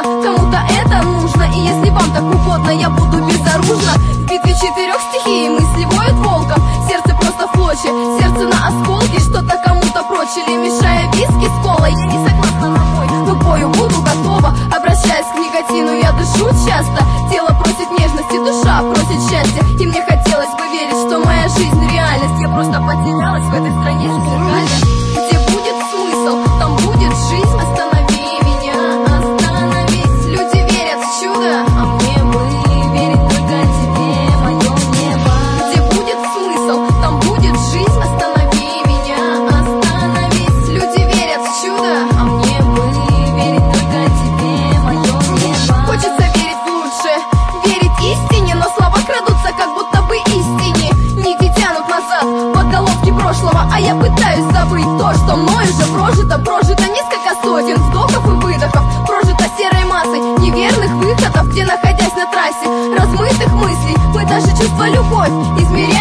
возможно, кому-то это нужно. И если вам так угодно, я буду безоружна. В битве 4 стихий мысли воют волком. Сердце просто в клочья, сердце на осколки. Что-то кому-то прочили, мешая виски с колой. Я не согласна на бой, но к бою буду готова. Обращаясь к никотину, я дышу часто. Тело просит нежности, душа просит счастья. И мне хотелось бы верить, что моя жизнь реальность. Я просто потерялась в этой стране зеркальной. Где будет смысл, там будет жизнь. Останови меня, остановись. Люди верят в чудо, а мне бы верить только тебе, мое небо. Где будет смысл, там будет жизнь. Останови меня, остановись. Люди верят в чудо, а мне бы верить только тебе, мое небо. Хочется верить в лучшее, верить истине, но слова крадутся, как будто бы истине. Нити тянут назад в отголовки прошлого, а я пытаюсь забыть то, что мной уже прожито. Прожито несколько сотен вдохов и выдохов, прожито серой массой неверных выходов, где, находясь на трассе размытых мыслей, мы даже чувства любовь измеряем